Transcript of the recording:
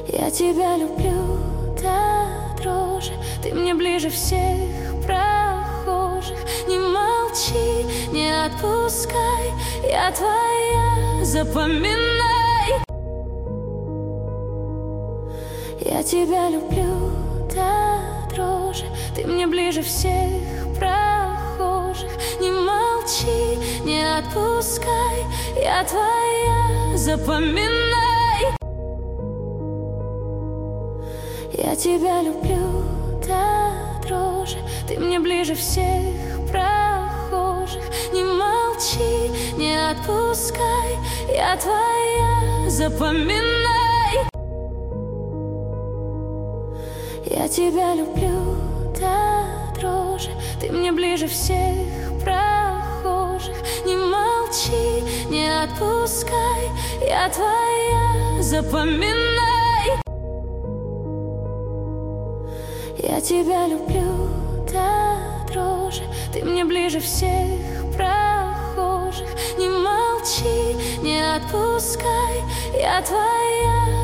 Я тебя люблю до дрожи, ты мне ближе всех прохожих. Не молчи, не отпускай, я твоя, запоминай. Я тебя люблю до дрожи, ты мне ближе всех прохожих. Не молчи, не отпускай, я твоя, запоминай. Я тебя люблю до дрожи, ты мне ближе всех прохожих. Не молчи, не отпускай, я твоя, запоминай. Я тебя люблю до дрожи, ты мне ближе всех прохожих. Не молчи, не отпускай, я твоя, запоминай. Я тебя люблю до дрожи, ты мне ближе всех прохожих. Не молчи, не отпускай, я твоя.